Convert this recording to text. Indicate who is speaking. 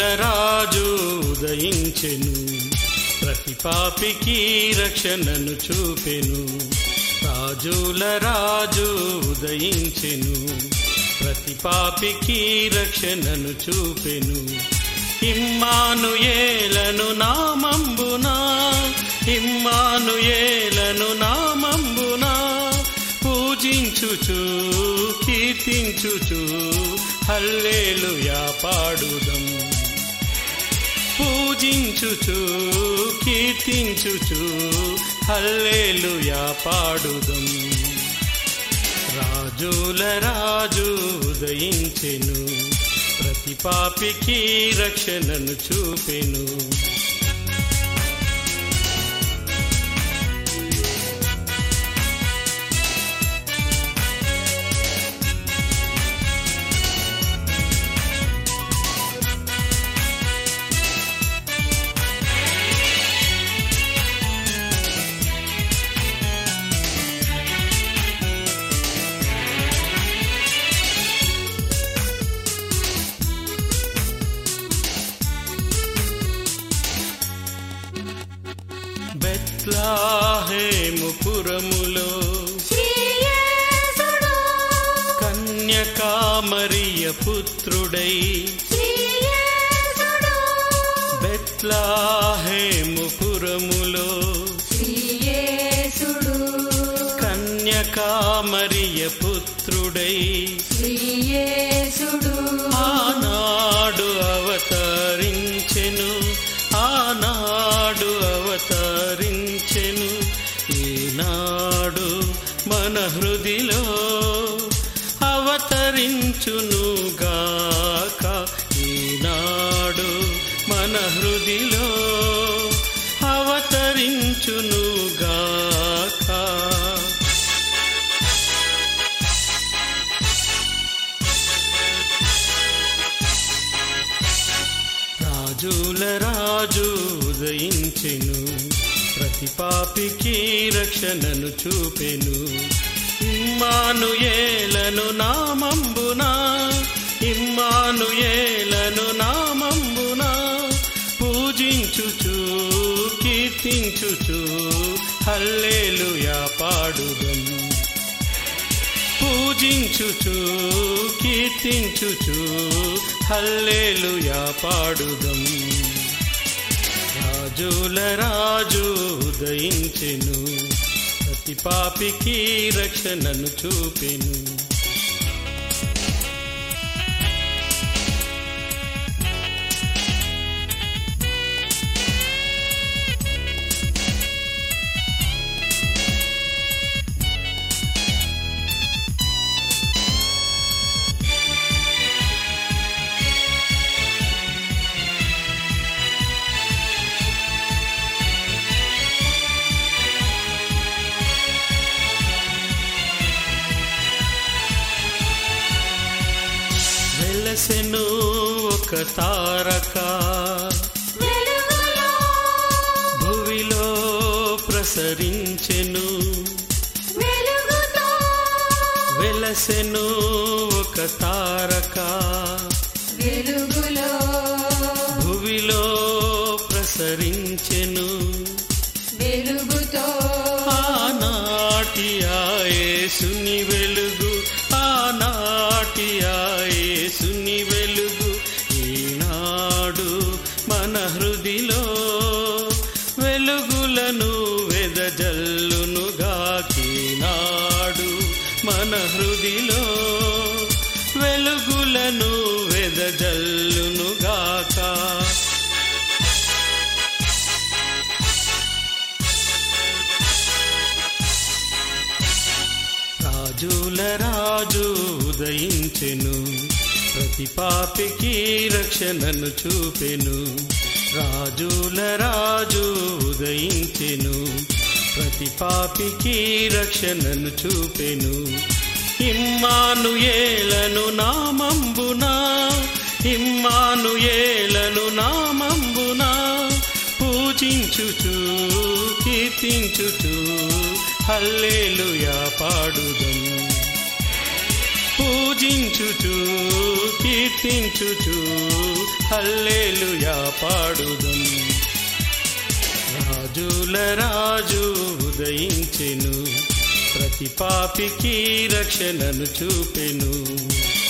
Speaker 1: రాజు ఉదయించెను, ప్రతి పాపికి రక్షణను చూపెను. రాజుల రాజు ఉదయించెను, ప్రతి పాపికి రక్షణను చూపెను. ఇమ్మానుయేలను నామంబునా, ఇమ్మానుయేలను నామంబునా, పూజించుచు కీర్తించుచు హల్లెలూయా పాడుదం. పూజించుచు కీర్తించుచు హల్లెలూయా పాడుదం. రాజుల రాజు ఉదయించెను, ప్రతి పాపికి రక్షణను చూపెను. బెత్లెహేము పురములో కన్యకా మరియ పుత్రుడై, బెత్లెహేము పురములో కన్యకా మరియ పుత్రుడై, ఆనాడు అవతరించెను, ఆనాడు అవతరించెను. ఈనాడు మన హృదిలో అవతరించునుగాక, ఈనాడు మన హృదిలో అవతరించునుగాక. రాజుల రాజు ఉదయించెను, ప్రతి పాపికి రక్షణను చూపెను. ఇమ్మానుయేలను నామంబునా, ఇమ్మానుయేలను నామంబునా, పూజించుచు కీర్తించుచు హల్లెలూయా పాడుదం. పూజించుచు కీర్తించుచు హల్లెలూయా పాడుదం. రాజుల రాజు ఉదయించెను, ప్రతి పాపికి రక్షణను చూపెను. వెలసెను ఒక తారక, భువిలో ప్రసరించెను. వెలసెను ఒక తారక, భువిలో ప్రసరించెను. ఆనాటి ఆ యేసుని వెలుగు, ఆనాటి ఆ యేసుని వెలుగు, ఈనాడు మన హృదిలో వెలుగులను వెదజల్లునుగాకీనాడు మన హృదిలో వెలుగులను వెదజల్లునుగాక. రాజుల రాజు ఉదయించెను, ప్రతి పాపికి రక్షణను చూపెను. రాజుల రాజు ఉదయించెను, ప్రతి పాపికి రక్షణను చూపెను. ఇమ్మానుయేలను నామంబునా, ఇమ్మానుయేలను నామంబునా, పూజించుచు కీర్తించుచు హల్లెలూయా పాడుదం. పూజించుచు కీర్తించుచు హల్లెలూయా పాడుదం. రాజుల రాజు ఉదయించెను, ప్రతి పాపికి రక్షణను చూపెను.